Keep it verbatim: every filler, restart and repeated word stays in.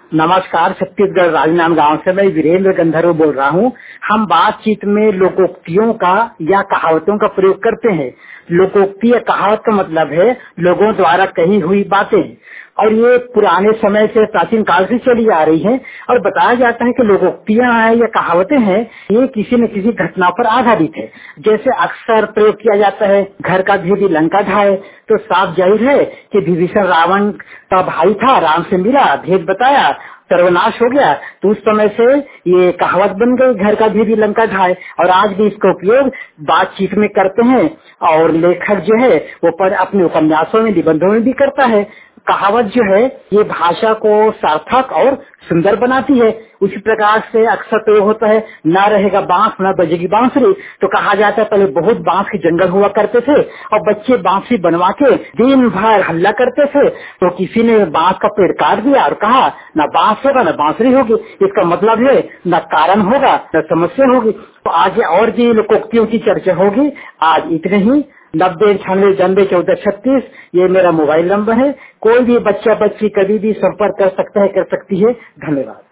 नमस्कार, छत्तीसगढ़ राजनांदगांव से मैं वीरेंद्र गंधर्व बोल रहा हूँ। हम बातचीत में लोकोक्तियों का या कहावतों का प्रयोग करते हैं। लोकोक्ति या कहावत का मतलब है लोगों द्वारा कही हुई बातें, और ये पुराने समय से, प्राचीन काल से चली आ रही है। और बताया जाता है कि लोकोक्तियां हैं या कहावतें हैं, ये किसी न किसी घटना पर आधारित है। जैसे अक्सर प्रयोग किया जाता है, घर का भेदी लंका ढाए, तो साफ जाहिर है कि विभीषण रावण का भाई था, राम से मिला, भेद बताया, सर्वनाश हो गया। तो उस समय से ये कहावत बन गई, घर का भेदी लंका ढाए। और आज भी इसका उपयोग बातचीत में करते हैं, और लेखक जो है वो पर अपने उपन्यासों में, निबंधों में भी करता है। कहावत जो है ये भाषा को सार्थक और सुंदर बनाती है। उसी प्रकार से अक्सर तो होता है, ना रहेगा बांस ना बजेगी बांसुरी। तो कहा जाता है पहले बहुत बांस के जंगल हुआ करते थे और बच्चे बांसुरी बनवा के दिन भर हल्ला करते थे। तो किसी ने बांस का पेड़ काट दिया और कहा ना बांस होगा ना बांसुरी होगी। इसका मतलब है न कारण होगा न समस्या होगी। तो आगे और भी लोकोक्तियों की चर्चा होगी। आज इतने ही। नब्बे छियानवे जनबे चौदह छत्तीस ये मेरा मोबाइल नंबर है। कोई भी बच्चा बच्ची कभी भी संपर्क कर सकता है, कर सकती है। धन्यवाद।